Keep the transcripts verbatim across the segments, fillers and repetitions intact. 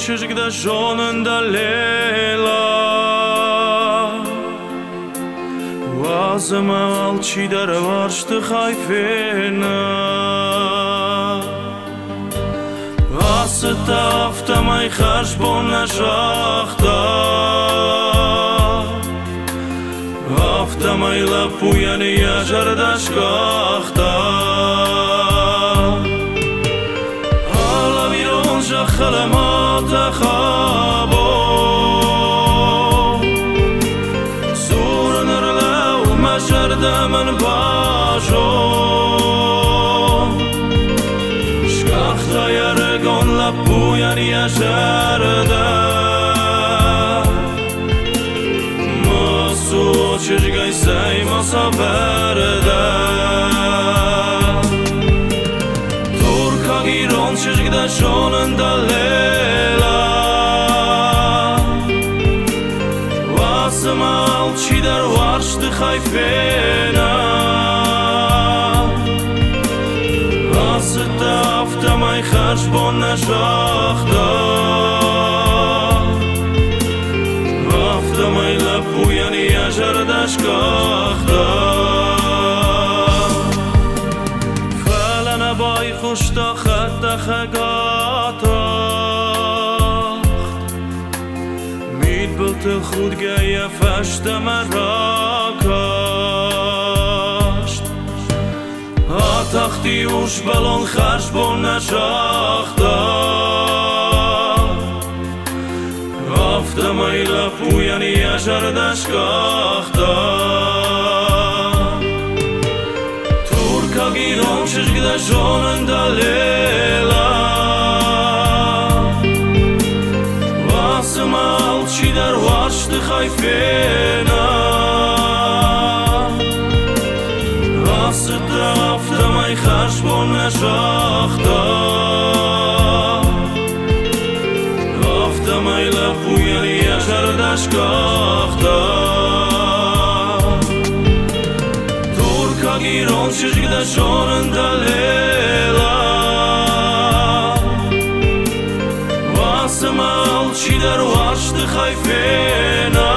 çocuk da şonunda lela Vazıma alçı dar varştı hayfena Vasıta aftamay xarşbona şaxta Aftamayla puyani yaşardaş qaxta خلمات خوابو زور نرلو مشرد من باشو شکخت یرگون لپوین یشرده ماسو چشگای سی ماسا برده Çocuk da şonunda lela Vasıma alçı dar varştı hayfena Vasıta aftamay xarşbona şaxta Aftamayla puyani yaşardaş qaxta Falana bay kuşta xatta خگاتاخت مید بلت خود گیه فشت مرا کاشت آتاختی اوش بلون خرش بون نشاختا آفتم ایلا پویانی یشردش کاختا تورکا گیرون چشگده شوننده لیلا Alçı dar varştı hayfena Asıta aftamay xarşbona şaxta Aftamayla puyani yaşardaş qaxta Turka giron çizgide şonunda lela Vasıma alçı dar varştı hayfena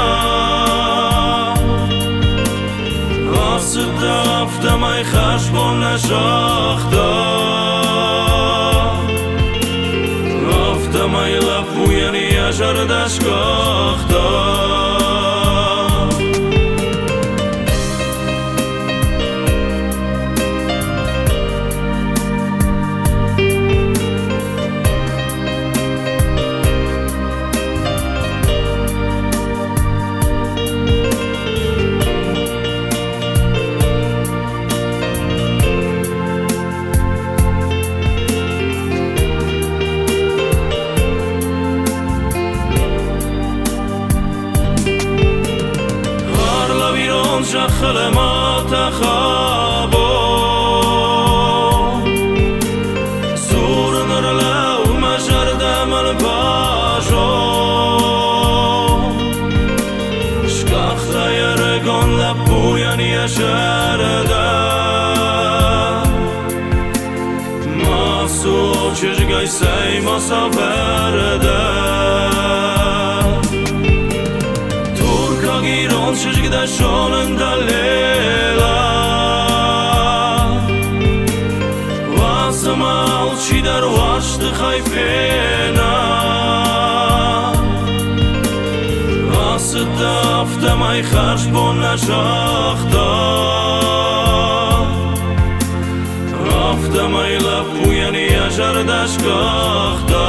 Asıta aftamay xarşbona şaxta Aftamayla puyani yaşardaş qaxta خلمات خوابو زور نرلو مشرد من باشو شکخت یرگون لپوین یشرده ماسو چشگای سی ماسا برده Giron çocukda şonunda lela Vasıma alçı dar varştı hayfena Asıta aftamay xarşbona şaxta Aftamayla puyani yaşardaş qaxta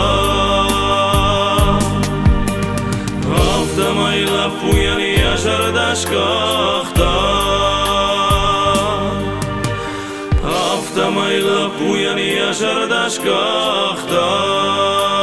Aftamayla puyani yaşardaş qaxta Aftamayla puyani yaşardaş qaxta